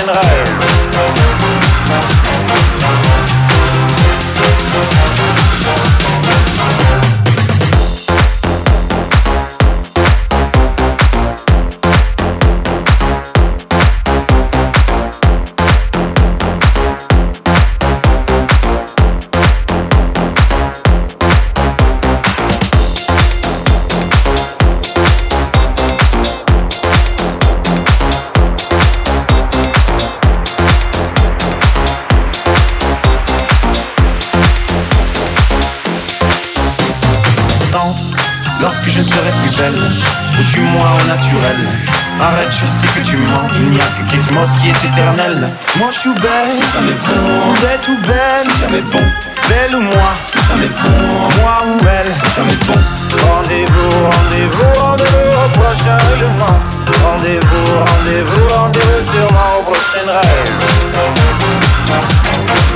prochain rêve. Lorsque je serai plus belle, ou du moins au naturel. Arrête, je sais que tu mens, il n'y a que Kate Moss qui est éternelle. Moi je suis belle, c'est jamais bon. Bête ou belle, c'est jamais bon. Belle ou moi, c'est jamais bon. Moi ou elle, c'est jamais bon. Rendez-vous, rendez-vous, rendez-vous au prochain règlement. Rendez-vous, rendez-vous, rendez-vous sûrement au prochain rêve.